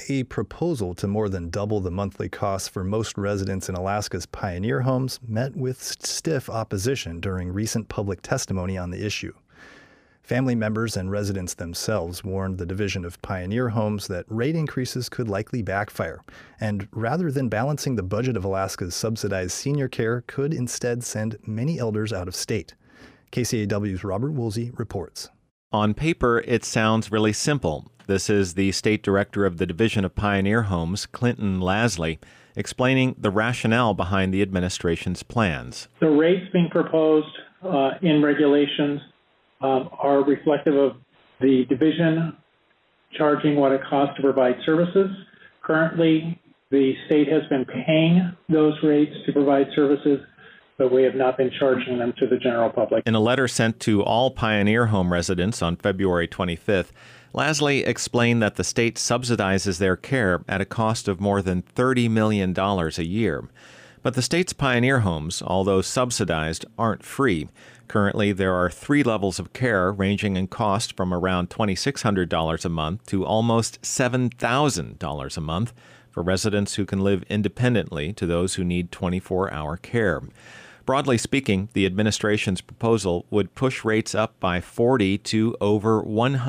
A proposal to more than double the monthly costs for most residents in Alaska's pioneer homes met with stiff opposition during recent public testimony on the issue. Family members and residents themselves warned the Division of Pioneer Homes that rate increases could likely backfire, and rather than balancing the budget of Alaska's subsidized senior care, could instead send many elders out of state. KCAW's Robert Woolsey reports. On paper, it sounds really simple. This is the state director of the Division of Pioneer Homes, Clinton Lasley, explaining the rationale behind the administration's plans. The rates being proposed in regulations are reflective of the division charging what it costs to provide services. Currently, the state has been paying those rates to provide services, but we have not been charging them to the general public. In a letter sent to all Pioneer Home residents on February 25th, Lasley explained that the state subsidizes their care at a cost of more than $30 million a year. But the state's Pioneer Homes, although subsidized, aren't free. Currently, there are 3 levels of care ranging in cost from around $2,600 a month to almost $7,000 a month for residents who can live independently to those who need 24-hour care. Broadly speaking, the administration's proposal would push rates up by 40 to over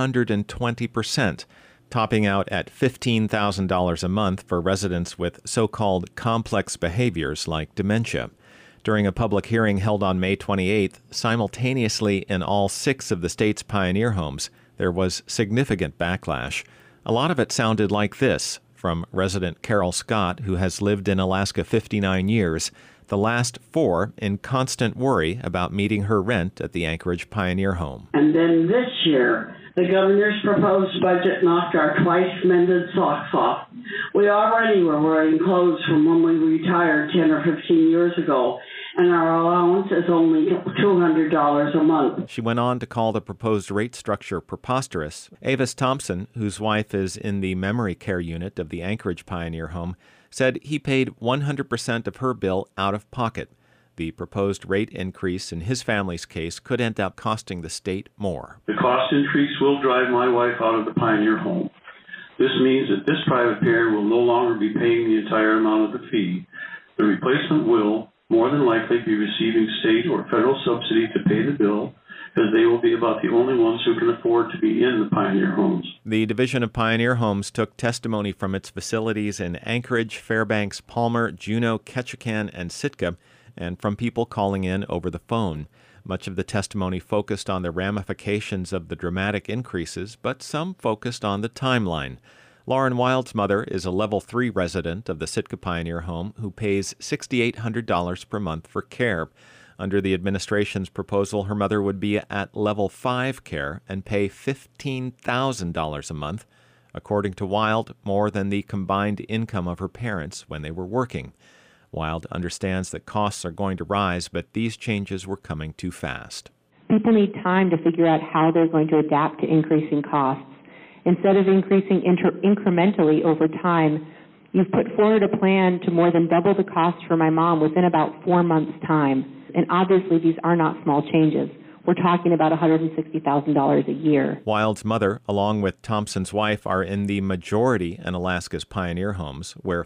120%, topping out at $15,000 a month for residents with so-called complex behaviors like dementia. During a public hearing held on May 28th, simultaneously in all 6 of the state's Pioneer Homes, there was significant backlash. A lot of it sounded like this from resident Carol Scott, who has lived in Alaska 59 years, the last 4 in constant worry about meeting her rent at the Anchorage Pioneer Home. And then this year, the governor's proposed budget knocked our twice-mended socks off. We already were wearing clothes from when we retired 10 or 15 years ago, and our allowance is only $200 a month. She went on to call the proposed rate structure preposterous. Avis Thompson, whose wife is in the memory care unit of the Anchorage Pioneer Home, said he paid 100% of her bill out of pocket. The proposed rate increase in his family's case could end up costing the state more. The cost increase will drive my wife out of the Pioneer Home. This means that this private payer will no longer be paying the entire amount of the fee. The replacement will, more than likely, be receiving state or federal subsidy to pay the bill, as they will be about the only ones who can afford to be in the Pioneer Homes. The Division of Pioneer Homes took testimony from its facilities in Anchorage, Fairbanks, Palmer, Juneau, Ketchikan, and Sitka, and from people calling in over the phone. Much of the testimony focused on the ramifications of the dramatic increases, but some focused on the timeline. Lauren Wild's mother is a Level 3 resident of the Sitka Pioneer Home who pays $6,800 per month for care. Under the administration's proposal, her mother would be at Level 5 care and pay $15,000 a month, according to Wild, more than the combined income of her parents when they were working. Wild understands that costs are going to rise, but these changes were coming too fast. People need time to figure out how they're going to adapt to increasing costs. Instead of increasing incrementally over time, you've put forward a plan to more than double the cost for my mom within about 4 months' time. And obviously, these are not small changes. We're talking about $160,000 a year. Wild's mother, along with Thompson's wife, are in the majority in Alaska's Pioneer Homes, where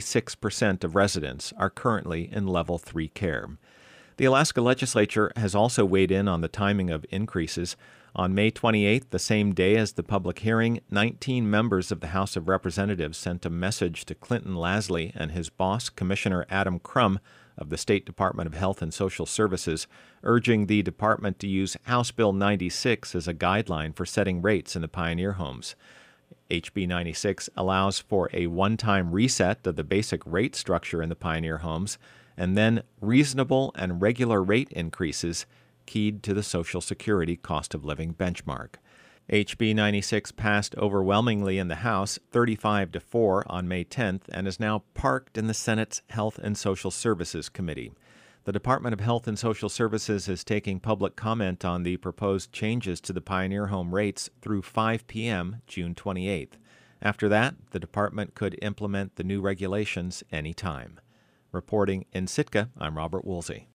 56% of residents are currently in Level 3 care. The Alaska legislature has also weighed in on the timing of increases. On May 28th, the same day as the public hearing, 19 members of the House of Representatives sent a message to Clinton Lasley and his boss, Commissioner Adam Crum, of the State Department of Health and Social Services, urging the department to use House Bill 96 as a guideline for setting rates in the Pioneer Homes. HB 96 allows for a one-time reset of the basic rate structure in the Pioneer Homes, and then reasonable and regular rate increases keyed to the Social Security cost of living benchmark. HB 96 passed overwhelmingly in the House, 35-4 on May 10th, and is now parked in the Senate's Health and Social Services Committee. The Department of Health and Social Services is taking public comment on the proposed changes to the Pioneer Home rates through 5 p.m. June 28th. After that, the department could implement the new regulations any time. Reporting in Sitka, I'm Robert Woolsey.